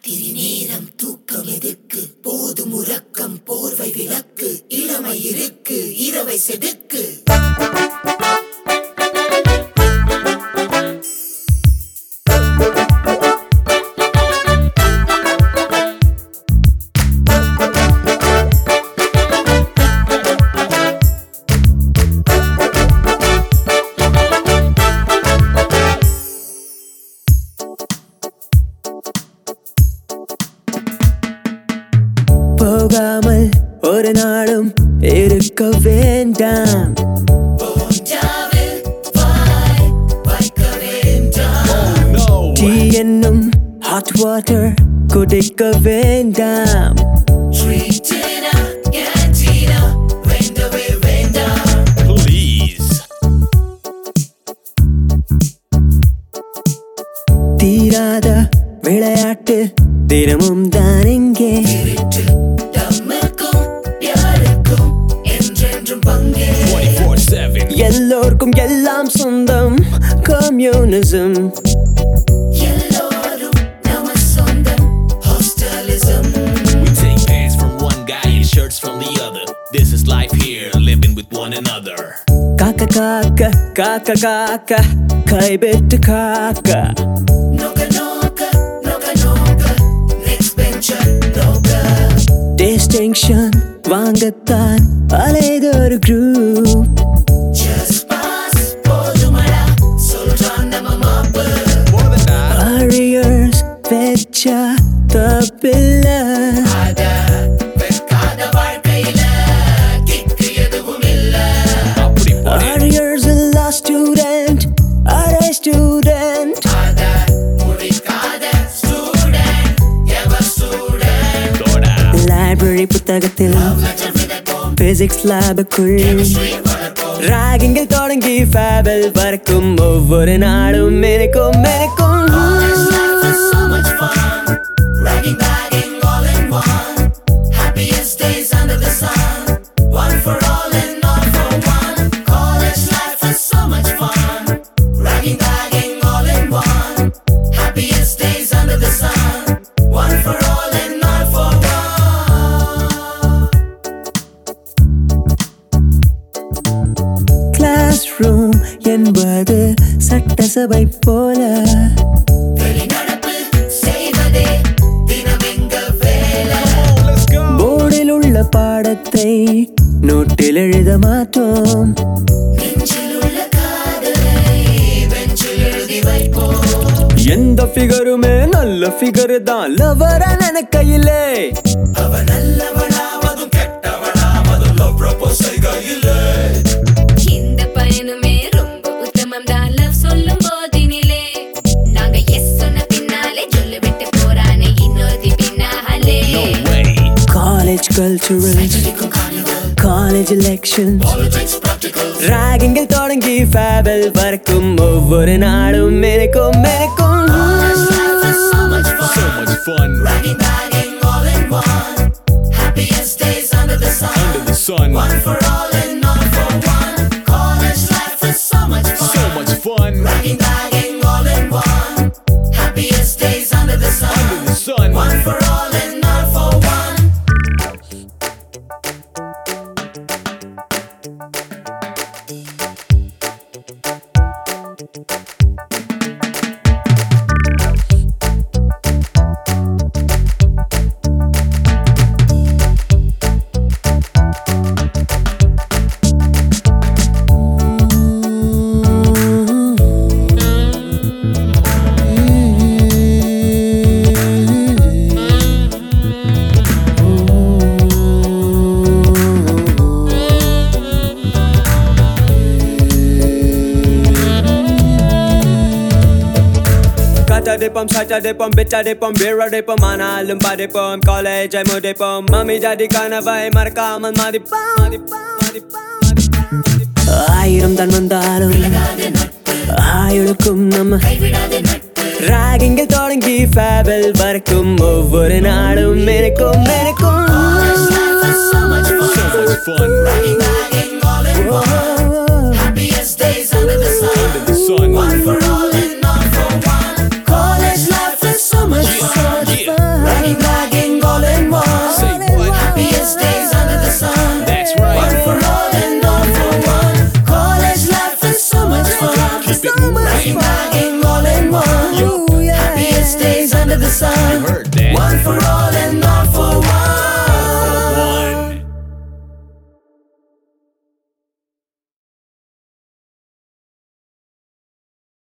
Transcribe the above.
ராத்திரி நேரம் தூக்கம் எதுக்கு, போதும் உறக்கம் போர்வை விளக்கு, இளமை இருக்கு இரவை செதுக்கு. போகாமல் ஒரு நாளும் இருக்க வேண்டாம், டீ என்னும் ஹாட் வாட்டர் குடிக்க வேண்டாம். தீராத விளையாட்டு தினமும் தான் எங்கே, எல்லோருக்கும் எல்லாம் சொந்தம் communism. We take pants from one guy and shirts from the other. This is life here, living with one another. காக்க காக்க காக்க காக்க கைபெட்டு காக்க, டிஸ்டிங்ஷன் வாங்கத்தான் அலைதொரு குரூப். Warriors வெச்சா தப்பில்ல, Warriors இல்லா ஸ்டூடெண்ட் அரே ஸ்டூடெண்ட். லைப்ரரி புத்தகத்தில் பிசிக்ஸ் லேபுக்குள், ராகிங்கில் தொடங்கி ஃபேபல் வரைக்கும் ஒவ்வொரு நாளும் எனக்கும் எனக்கும். கிளாஸ் ரூம் என்பது சட்டசபை போல, போர்டில் உள்ள பாடத்தை நோட்டில் எழுத மாட்டோம். எந்த ஃபிகருமே நல்ல ஃபிகர் தான் லவரா நினைக்கையிலே, இந்த பயணமே ரொம்ப உத்தமம் தான் லவ் சொல்லும் போதினிலே, நாங்க எஸ் சொன்ன பின்னாலே சொல்லு விட்டு போறானே இன்னொரு பின்னாலே. காலேஜ் கல்ச்சுரல்ஸ், காலேஜ் எலெக்ஷன்ஸ், ராகிங்கில் தொடங்கி ஃபேபல் வரைக்கும் ஒவ்வொரு நாளும் எனக்கும் எனக்கும். So much fun. Under the sun. One for all and all for one. College life is so much fun. So much fun. Rocking, bagging, all in one. Happiest days under the sun. Under the sun. One for all and all for one. Dipom, Sata dipom, Bita dipom, Bira dipom, Mana Lumba dipom, College I mo dipom, Mummy Daddy Kanavai, Marakaman Madipom. ஆயிரம் தான் வந்தாலும் ஆயுளுக்கும் நம்ம, ராகிங்கில் தொடங்கி farewell வரைக்கும் ஒவ்வொரு நாளும் எனக்கும் எனக்கும். So much fun. Rocking, bagging, all in one. Happiest days under the sun. One for all and all for one. College life is so much fun. Ragging, bagging, all in one. Say what? Happiest days under the sun. That's right. One for all and all for one. College life is so much fun. Keep it moving. Ragging, bagging, all in one. Yo. Happiest days under the sun. You heard that. One for all and all